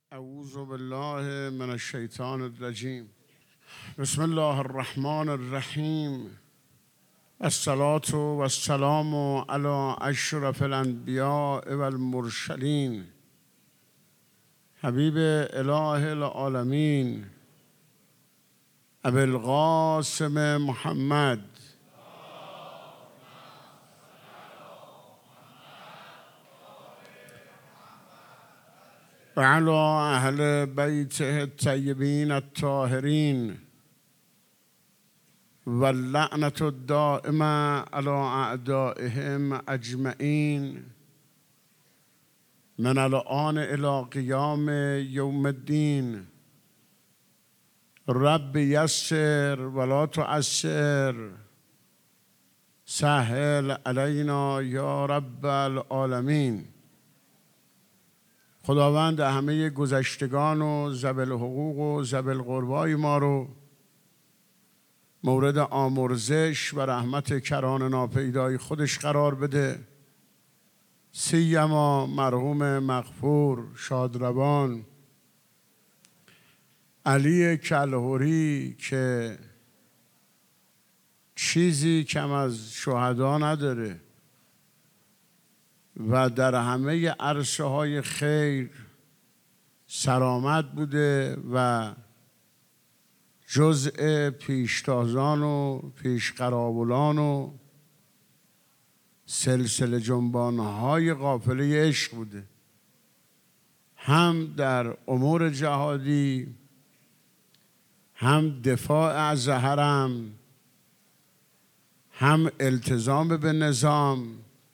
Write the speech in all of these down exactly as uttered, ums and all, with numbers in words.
اعوذ بالله من الشیطان الرجیم. بسم الله الرحمن الرحیم. الصلاة و السلام علی اشرف الانبیاء و المرسلین حبیب اله العالمین ابی القاسم محمد و علی اهل بیته الطیبین الطاهرین و اللعنة الدائمة علی اعدائهم اجمعین من الآن الی قیام یوم الدین. رب یسر ولا تعسر، سهل علینا یا رب العالمین. خداوند همه گذشتگان و ذوی حقوق و ذوی القربای ما رو مورد آمرزش و رحمت کران ناپیدای خودش قرار بده. سیما مرحوم مغفور شادروان علی کلهوری که چیزی کم از شهدا نداره و در همه عرصه های خیر سرآمد بوده و جزء پیشتازان و پیشقراولان و سلسله جنبانهای قافله عشق بوده، هم در امور جهادی، هم دفاع از حرم، هم التزام به نظام،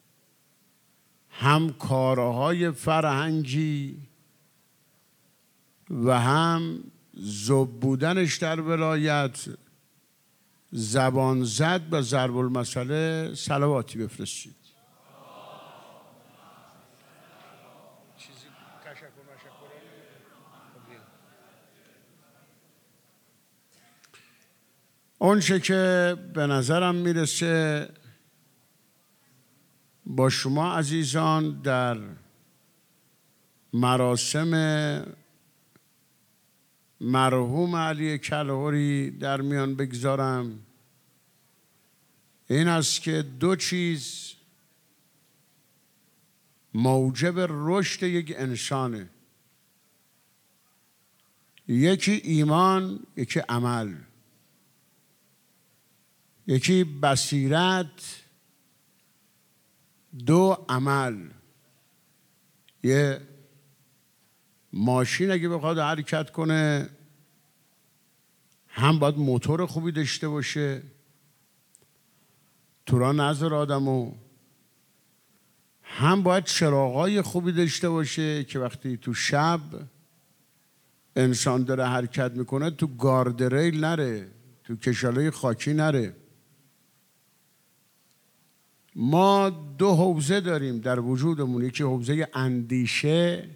هم کارهای فرهنگی و هم ذوب بودنش در ولایت. زبان زد و ضرب المثل صلواتی بفرستید. اون چه که به نظرم میرسه با شما عزیزان در مراسم مرحوم علی کلهوری در میان بگذارم، این است که دو چیز موجب رشد یک انسانه: یکی ایمان، یکی عمل، یکی بصیرت، دو عمل. یه ماشین اگه بخواد حرکت کنه هم باید موتور خوبی داشته باشه، تو راه نذار آدمو، هم باید چراغای خوبی داشته باشه که وقتی تو شب انسان داره حرکت میکنه تو گاردریل نره، تو کشاله خاکی نره. ما دو حوزه داریم در وجودمون، یکی حوزه اندیشه،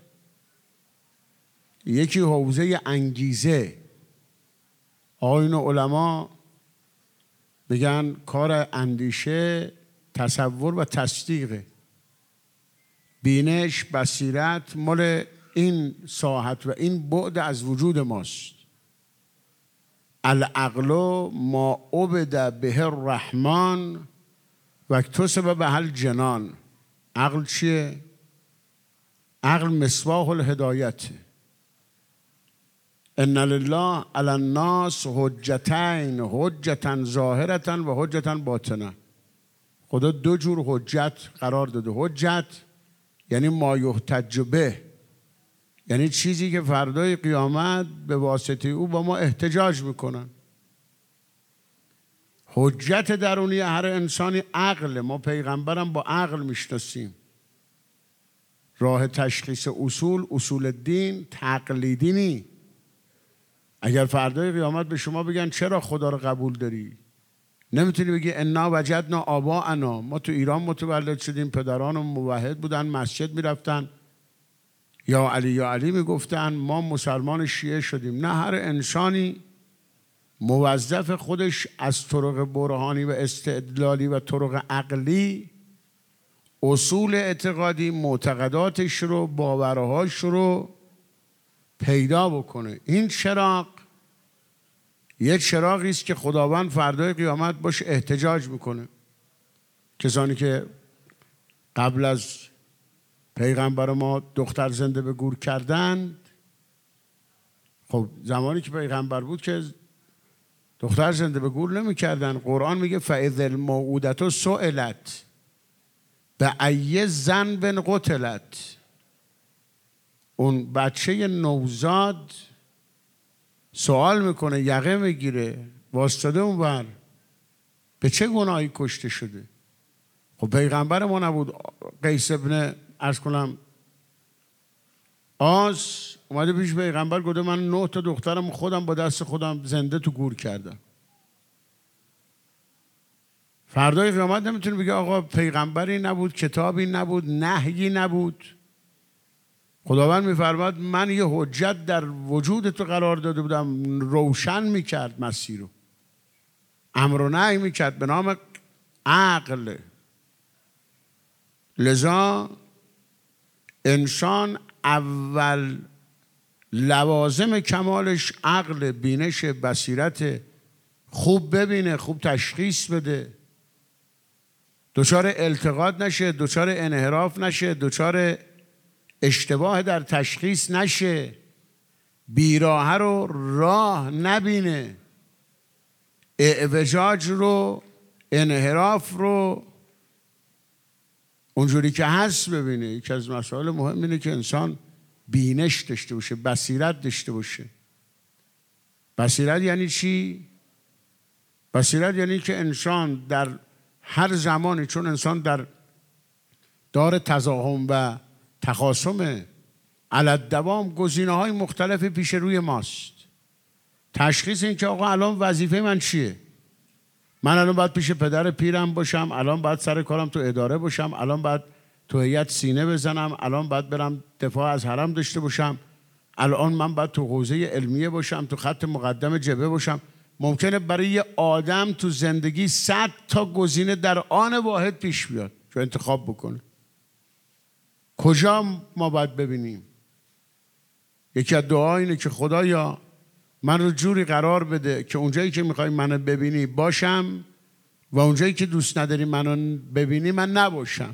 یکی حوزه انگیزه. آیین علما بگن کار اندیشه تصور و تصدیقه، بینش، بصیرت مال این ساحت و این بعد از وجود ماست. العقل ما عبد به الرحمن و اکتسب به الجنان. عقل چیه؟ عقل مصباح الهدایت. ان لله علی الناس حجتین، حجتا ظاهرة و حجتا باطنه. خدا دو جور حجت قرار داده. حجت یعنی ما یحتج به، یعنی چیزی که فردای قیامت به واسطه او با ما احتجاج میکنن. حجت درونی هر انسانی عقل. ما پیغمبرم با عقل میشناسیم. راه تشخیص اصول، اصول الدین تقلیدی نی. اگر فردای قیامت به شما بگن چرا خدا رو قبول داری، نمیتونی بگی انا وجدنا آباءنا، ما تو ایران متولد شدیم، پدران موحد بودن، مسجد میرفتن، یا علی یا علی میگفتن، ما مسلمان شیعه شدیم. نه، هر انسانی موظف خودش از طرق برهانی و استدلالی و طرق عقلی اصول اعتقادی، معتقداتش رو، باورهاش رو پیدا بکنه. این چراغ یه چراغی است که خداوند فردای قیامت باش احتجاج میکنه. کسانی که قبل از پیغمبر ما دختر زنده به گور کردند، خب زمانی که پیغمبر بود که دختر زنده به گور نمی کردن. قرآن میگه فاذا الموءودة سئلت بأی ذنب قتلت. اون بچه نوزاد سوال میکنه، یقه میگیره، واسطاده اون بر به چه گناهی کشته شده. خب پیغمبر ما نبود. قیس ابن عرض کنم آس اومده پیش پیغمبر گفته من نه تا دخترم خودم با دست خودم زنده تو گور کردم. فردای قیامت نمیتونه بگه آقا پیغمبری نبود، کتابی نبود، نهیی نبود. خداوند میفرماد من یه حجت در وجود تو قرار داده بودم، روشن میکرد مسیر رو، امر و نهی میکرد به نام عقل. لذا انسان اول لوازم کمالش عقل، بینش، بصیرت، خوب ببینه، خوب تشخیص بده، دچار التقاط نشه، دچار انحراف نشه، دچار اشتباه در تشخیص نشه، بیراه رو راه نبینه، اعوجاج رو، انحراف رو اونجوری که هست ببینه. یکی از مسائل مهم اینه که انسان بینش داشته باشه، بصیرت داشته باشه. بصیرت یعنی چی؟ بصیرت یعنی که انسان در هر زمانی، چون انسان در دار تزاحم و تخاصمه، علت دوام گزینه های مختلفی پیش روی ماست. تشخیص این که آقا الان وظیفه من چیه؟ من الان باید پیش پدر پیرم باشم، الان باید سر کارم تو اداره باشم، الان باید تو هیئت سینه بزنم، الان باید برم دفاع از حرم داشته باشم، الان من باید تو حوزه علمیه باشم، تو خط مقدم جبهه باشم. ممکنه برای یه آدم تو زندگی صد تا گزینه در آن واحد پیش بیاد که انتخاب بکنه. کجا ما باید ببینیم؟ یکی از دعا اینه که خدایا من رو جوری قرار بده که اونجایی که میخوای منو ببینی باشم و اونجایی که دوست نداری منو ببینی من نباشم.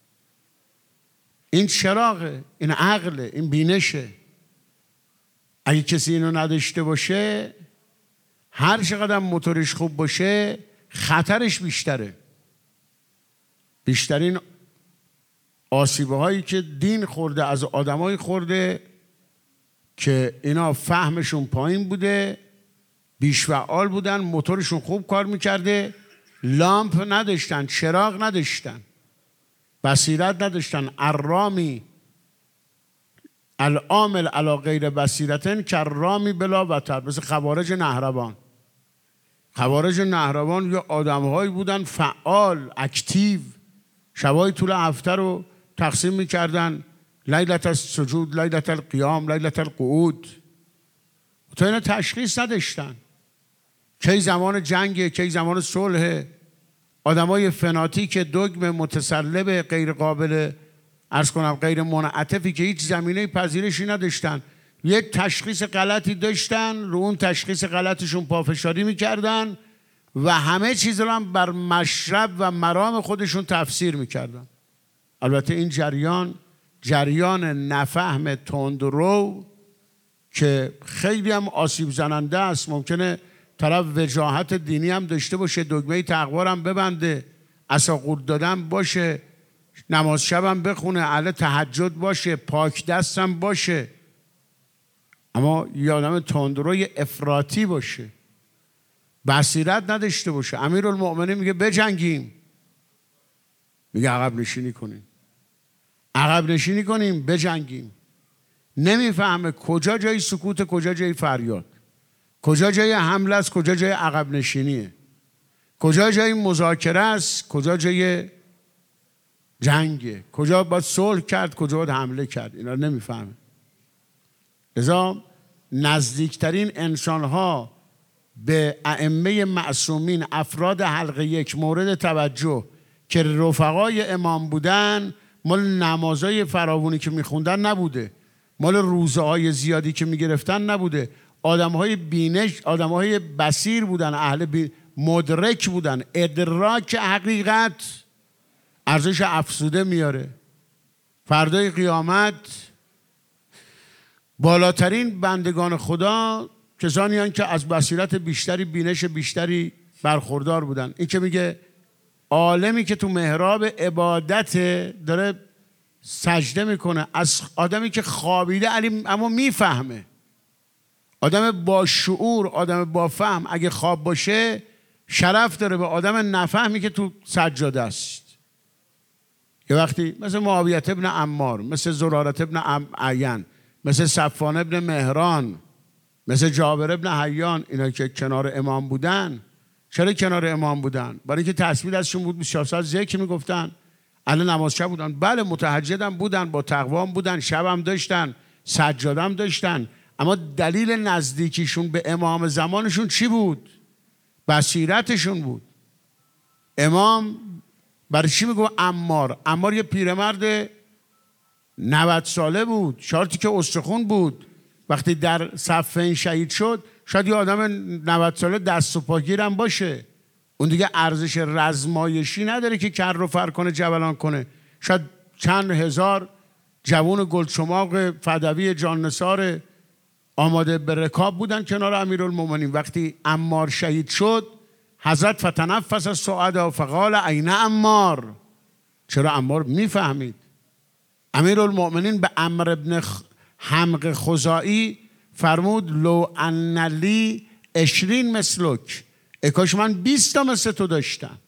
این چراغه، این عقله، این بینشه. اگه کسی اینو نداشته باشه، هر چقدر موتورش خوب باشه خطرش بیشتره. بیشترین آسیبه هایی که دین خورده از آدمای خورده که اینا فهمشون پایین بوده، بیش فعال بودن، موتورشون خوب کار میکرده، لامپ نداشتن، چراغ نداشتن، بصیرت نداشتن. ارامی العامل علی غیر بصیرتن کرامی بلا وتر. مثل خوارج نهروان. خوارج نهروان یا آدمهایی بودن فعال، اکتیو، شبای طول هفته رو تقسیم میکردن، لیلت السجود، لیلت القیام، لیلت القعود. تا اینا تشخیص نداشتن کی زمان جنگه، کی زمان صلحه. آدمای فناتیک، دوگم، متسلب، غیر قابل عرض کنم غیر منعطفی که هیچ زمینه پذیرشی نداشتن، یک تشخیص غلطی داشتن، رو اون تشخیص غلطشون پافشاری میکردن و همه چیز رو هم بر مشرب و مرام خودشون تفسیر میکردن. البته این جریان جریان نفهم تندرو که خیلی هم آسیب زننده است. ممکنه طرف وجاهت دینی هم داشته باشه، دگمه تقوا هم ببنده، عصا قورت دادن باشه، نماز شب هم بخونه، اهل تهجد باشه، پاک دست هم باشه، اما یه آدم تندروی افراطی باشه، بصیرت نداشته باشه. امیرالمؤمنین میگه بجنگیم، میگه عقب نشینی کنیم. عقب نشینی کنیم، بجنگیم. نمیفهمه کجا جای سکوت، کجا جای فریاد، کجا جای حمله است، کجا جای عقب نشینیه، کجا جای مذاکره است، کجا جای جنگه، کجا باید صلح کرد، کجا باید حمله کرد. اینا نمیفهمه. لذا نزدیکترین انسانها به ائمه معصومین، افراد حلقه یک مورد توجه که رفقای امام بودن، مال نمازای فراوانی که میخوندن نبوده، مال روزه های زیادی که میگرفتن نبوده. آدم های بینش، آدم های بصیر بودن، اهل بی... مدرک بودن. ادراک حقیقت ارزش افزوده میاره. فردای قیامت بالاترین بندگان خدا کسانی هستند که از بصیرت بیشتری، بینش بیشتری برخوردار بودن. این که میگه عالمی که تو محراب عبادت داره سجده میکنه، از آدمی که خوابیده علی اما میفهمه، آدم با شعور، آدم با فهم اگه خواب باشه شرف داره به آدم نفهمی که تو سجاده است. یه وقتی مثل معاویه ابن عمار، مثل زراره ابن عین، مثل صفوان ابن مهران، مثل جابر ابن حیان، اینا که کنار امام بودن. چرا کنار امام بودن؟ برای اینکه تسبیح ازشون بود، بیست و چهار ساعت ذکر میگفتن، اهل نماز شب بودن. بله متهجدم بودن، با تقوام بودن، شبم داشتن، سجادم داشتن، اما دلیل نزدیکیشون به امام زمانشون چی بود؟ بصیرتشون بود. امام برای چی میگو عمار؟ عمار یه پیرمرد نود ساله بود، شارتی که استخون بود. وقتی در صفین شهید شد، شاید یه آدم نود ساله دست و پاگیرم باشه، اون دیگه ارزش رزمایشی نداره که کر رو فر کنه، جولان کنه. شاید چند هزار جوان گلچماق فدوی جان نثار آماده به رکاب بودن کنار امیرالمومنین. وقتی عمار شهید شد، حضرت فتنفس الصعدا فقال این عمار. چرا عمار میفهمید. امیرالمومنین به عمرو ابن حمق خزاعی فرمود لو ان لی عشرین مثلک، ای کاش من بیست تا مثل تو داشتم.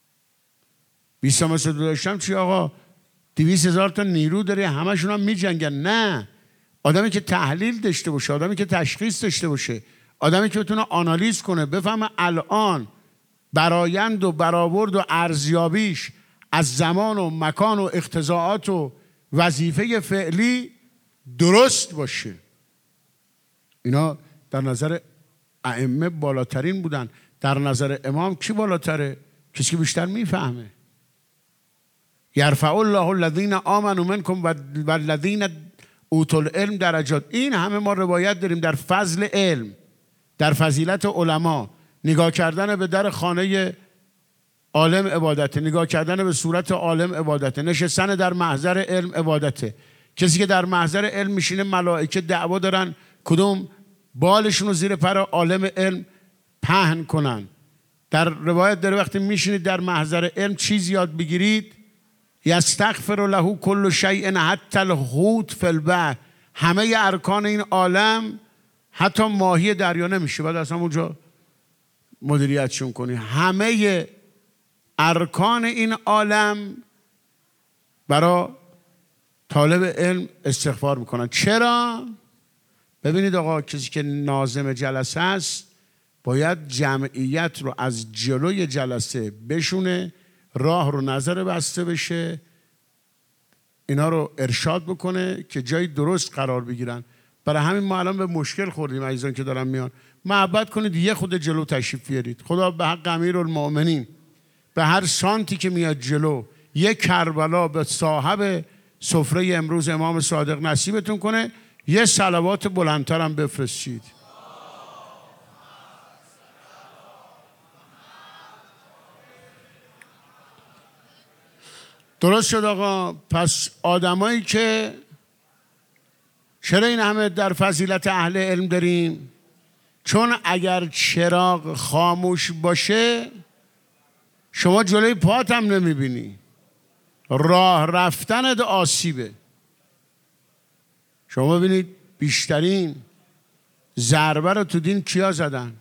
بیست تا مثل تو داشتم چی آقا؟ دویست هزار تا نیرو داری، همشون هم می جنگن. نه، آدمی که تحلیل داشته باشه، آدمی که تشخیص داشته باشه، آدمی که بتونه آنالیز کنه، بفهمه الان برایند و برآورد و ارزیابیش از زمان و مکان و اقتضاعات و وظیفه فعلی درست باشه. اینا در نظر ائمه بالاترین بودن. در نظر امام کی بالاتره؟ کسی که بیشتر میفهمه. یرفع الله الذین آمنوا منکم والذین اوتوا العلم درجات. این همه ما روایت داریم در فضل علم، در فضیلت علما. نگاه کردن به در خانه عالم عبادته، نگاه کردن به صورت عالم عبادته، نشستن در محضر علم عبادته. کسی که در محضر علم میشینه، ملائکه دعوا دارن کدوم بالشون رو زیر پر عالم علم پهن کنن. در روایت داره وقتی میشینید در محضر علم چیز یاد بگیرید، یستغفر له کل شیء حتی الحوت فی البحر. همه ارکان این عالم، حتی ماهی دریا نمیشه، بعد اصلا اونجا مدیریتشون کنی. همه ارکان این عالم برای طالب علم استغفار میکنن. چرا؟ ببینید آقا، کسی که ناظم جلسه است باید جمعیت رو از جلوی جلسه بشونه، راه رو نظر بسته بشه، اینا رو ارشاد بکنه که جای درست قرار بگیرن. برای همین ما الان به مشکل خوردیم. عزیزان که دارن میان، محبت کنید یه خود جلو تشریف بیارید. خدا به حق امیرالمومنین به هر سانتی که میاد جلو یک کربلا به صاحب سفره امروز امام صادق نصیبتون کنه. یه صلوات بلندتر هم بفرستید. درست شد آقا. پس آدمایی که چرا این همه در فضیلت اهل علم داریم؟ چون اگر چراغ خاموش باشه شما جلوی پات هم نمیبینی، راه رفتنت آسیبه. شما ببینید بیشترین ضربه رو تو دین کیا زدن؟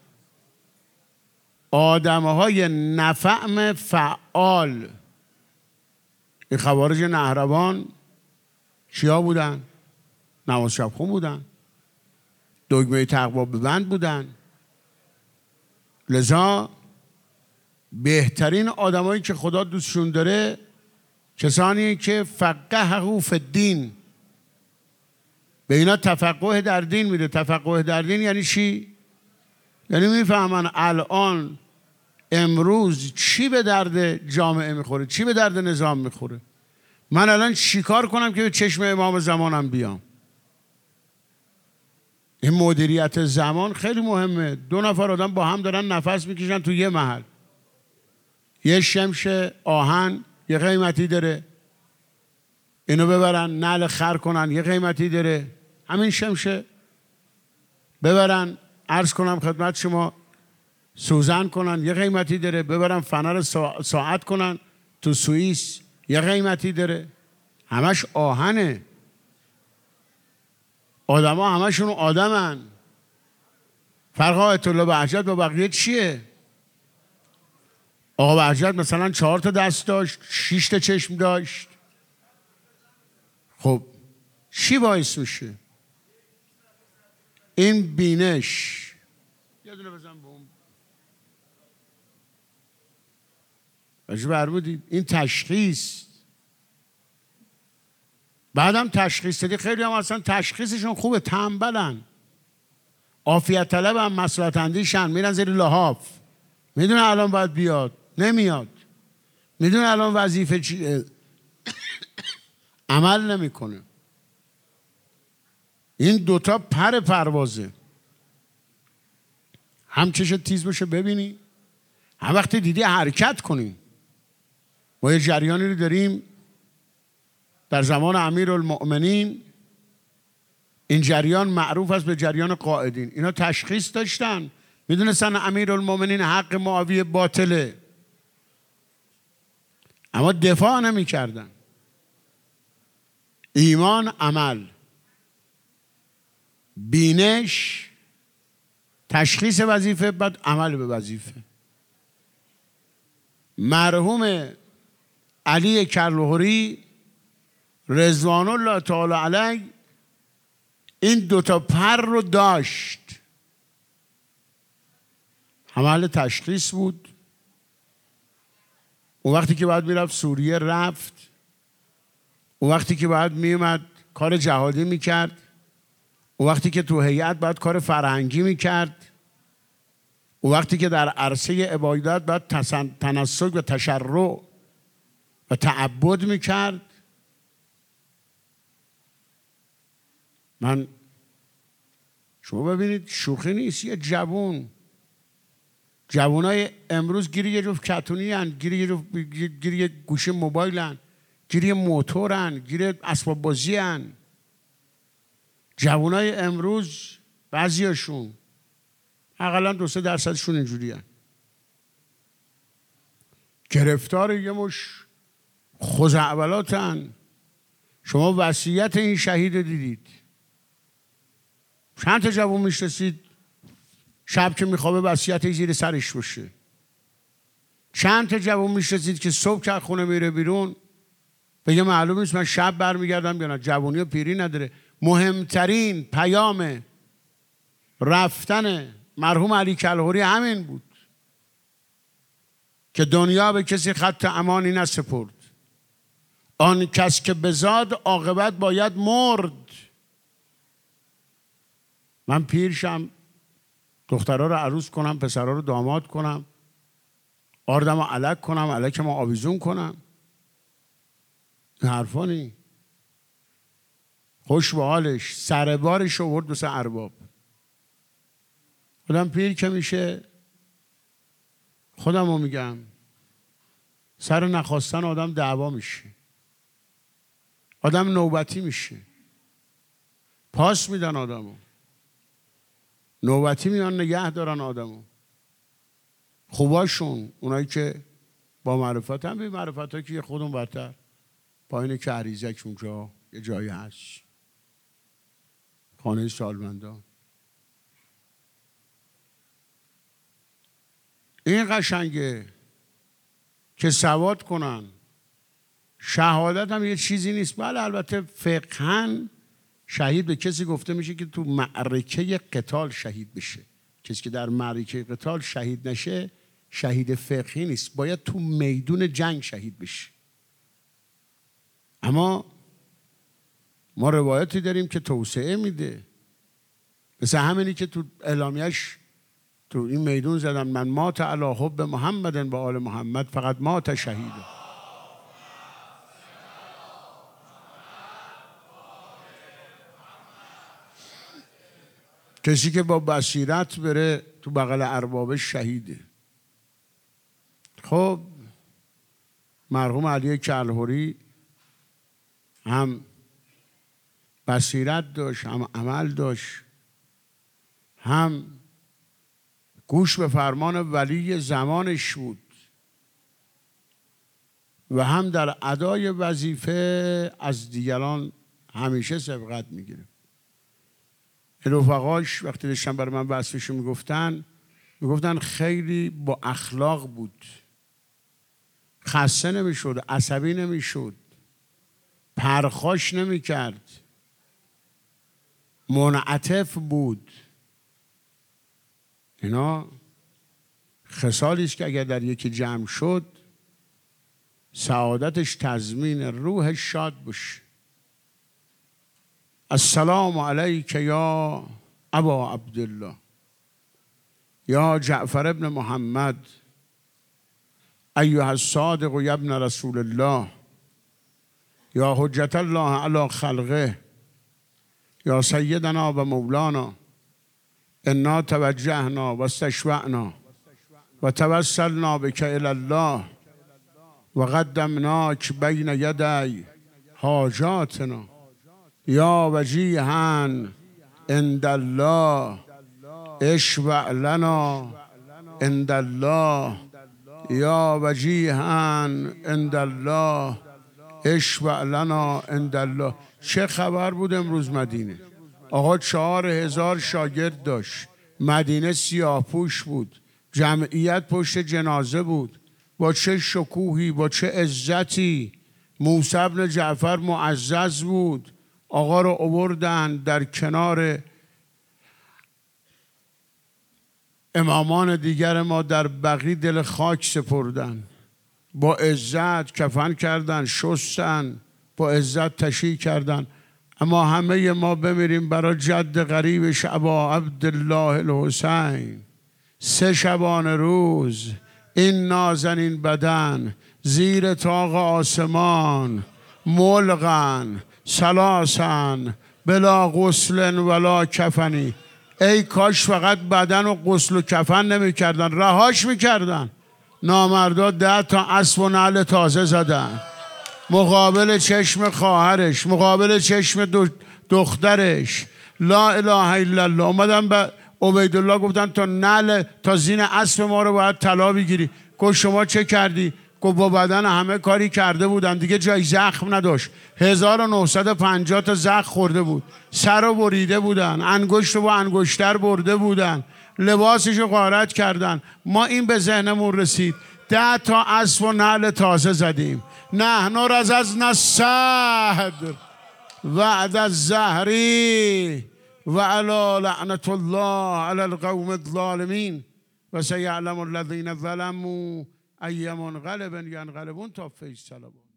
آدمهای نفهم فعال. این خوارج نهروان چیا بودن؟ نماز شب خون بودن، دگمه تقوا ببند بودن. لذا بهترین آدمایی که خدا دوستشون داره کسانی که فقهه فی الدین، به اینا تفقه در دین میده. تفقه در دین یعنی چی؟ یعنی میفهمن الان امروز چی به درد جامعه میخوره، چی به درد نظام میخوره. من الان چی کار کنم که به چشم امام زمانم بیام؟ این مدیریت زمان خیلی مهمه. دو نفر آدم با هم دارن نفس میکشن تو یه محل، یه شمش آهن یه قیمتی داره، اینو ببرن نعل خر کنن یه قیمتی داره، همین شمشه ببرن عرض کنم خدمت شما سوزن کنن یه قیمتی داره، ببرن فنر سا... ساعت کنن تو سوئیس یه قیمتی داره، همش آهنه. آدم ها همشون آدمن. فرق آیت الله بهجت با بقیه چیه؟ آقا بهجت مثلا چهار تا دست داشت، شش تا چشم داشت. خب چی باعث میشه؟ این بینش. یه دونه بزن به اون بجه برمودید. این تشخیص. بعدم تشخیص دادی. خیلی هم اصلا تشخیصشون خوبه، تنبلن، عافیت طلب هم، مسئولیت اندیشن، میرن زیر لحاف. میدونه الان باید بیاد نمیاد، میدونه الان وظیفه چیه عمل نمیکنه. این دوتا پر پروازه، هم چشت تیز باشه ببینی، هم وقتی دیدی حرکت کنی. ما یه جریانی رو داریم در زمان امیرالمؤمنین، این جریان معروف است به جریان قائدین. اینا تشخیص داشتن، میدونستن امیرالمؤمنین حق معاویه باطله، اما دفاع نمی کردن. ایمان، عمل، بینش، تشخیص وظیفه، بعد عمل به وظیفه. مرحوم علی کرلهوری رضوان الله تعالی علیه این دوتا پر رو داشت. عمل تشخیص بود. اون وقتی که باید میرفت سوریه رفت، اون وقتی که باید میومد کار جهادی میکرد، اون وقتی که تو هیئت باید کار فرهنگی میکرد، اون وقتی که در عرصه عبادت باید تنسک و تشرع و تعبد میکرد. من شما ببینید شوخی نیست، یه جوون جوانای امروز گیری یه جفت کتونی هن، گیری یه جفت گیری یه گوشه موبایل هن، گیری یه موتور هن، گیری اسباب بازی هن. جوانای امروز بعضیاشون حداقل دو سه درصدشون اینجوری هن. گرفتار یه مش خزعبلاتن. شما وصیت این شهید دیدید، چند تا جوان میشناسید شب که میخوابه وصیت زیر سرش باشه؟ چند تا جوان میشناسید که صبح که خونه میره بیرون بگه معلوم نیست من شب برمیگردم یا نه؟ جوانی و پیری نداره. مهمترین پیام رفتن مرحوم علی کلهوری همین بود که دنیا به کسی خط امانی نسپرد، آن کس که بزاد عاقبت باید مرد. من پیرشم، دخترها رو عروس کنم، پسرها رو داماد کنم، آردم رو علک کنم، علکم رو آویزون کنم، این حرفا نی. خوش به حالش، سر بارش رو ورد دوست ارباب. خودم پیر که میشه، خودم رو میگم، سر نخواستن آدم دعوا میشه، آدم نوبتی میشه، پاس میدن آدمو، نوبتی میان نگه دارن آدمو. خوباشون اونایی که با معرفت هم، به معرفت ها که خودمون برتر پایین که عریزک اونجا یه جایی هست، خانه سالمندان. این قشنگه که سواد کنن. شهادت هم یه چیزی نیست. بله البته فقهاً شهید به کسی گفته میشه که تو معرکه قتال شهید بشه. کسی که در معرکه قتال شهید نشه شهید فقهی نیست، باید تو میدون جنگ شهید بشه. اما ما روایتی داریم که توسعه میده، مثل همینی که تو اعلامیه‌اش تو این میدون زدن من مات علی حب محمد و آل محمد فقط مات شهیده. کسی که با بصیرت بره تو بغل ارباب شهیده. خب مرحوم علی کلهوری هم بصیرت داشت، هم عمل داشت، هم گوش به فرمان ولی زمانش بود و هم در ادای وظیفه از دیگران همیشه سبقت میگیره. رفقاش وقتی داشتن برای من وصفشو میگفتن میگفتن خیلی با اخلاق بود، خسته نمیشد، عصبی نمیشد، پرخاش نمیکرد، منعطف بود. اینا خصالی است که اگر در یکی جمع شد سعادتش تضمین روح شاد باشه. السلام علیک یا ابا عبدالله یا جعفر ابن محمد ایها الصادق یا ابن رسول الله یا حجت الله علی خلقه یا سیدنا و مولانا انا توجهنا و استشفعنا و توسلنا بک الی الله و قدمناک بین یدی حاجاتنا یا وجیها عند الله اشفع لنا عند الله یا وجیها عند الله اشفع لنا عند الله. چه خبر بود امروز مدینه؟ آقا چهار هزار شاگرد داشت، مدینه سیاه‌پوش بود، جمعیت پشت جنازه بود، با چه شکوهی، با چه عزتی. موسی بن جعفر معزز بود، آقا رو آوردن در کنار امامان دیگر ما در بقیع دل خاک سپردن، با عزت کفن کردن، شستن، با عزت تشییع کردن. اما همه ما بمیریم برای جد غریبش ابا عبدالله الحسین. سه شبانه روز این نازنین بدن زیر طاق آسمان ملغن سلاسن بلا غسل ولا کفنی. ای کاش فقط بدن و غسل و کفن نمی کردن، رهاش می کردن. نامردا ده تا اسب و نعل تازه زدن مقابل چشم خواهرش، مقابل چشم دخترش. لا اله الا الله. اومدن به عبیدالله گفتن تا نعل تا زین اسب ما رو باید طلا بگیری. گفت شما چه کردی؟ گفت با بدن همه کاری کرده بودن دیگه، جای زخم نداشت. هزار و نهصد و پنجاه تا زخم خورده بود، سر رو بریده بودن، انگشت رو با انگشتر برده بودن، لباسش رو غارت کردن. ما این به ذهنمون رسید، ده تا اسب و نعل تازه زدیم. نحن رززنا الصدر وعد الزهری و علی لعنت الله علی القوم الظالمین و سیعلم الذین ظلموا ای منقلب ینقلبون. تا فیض صلوات.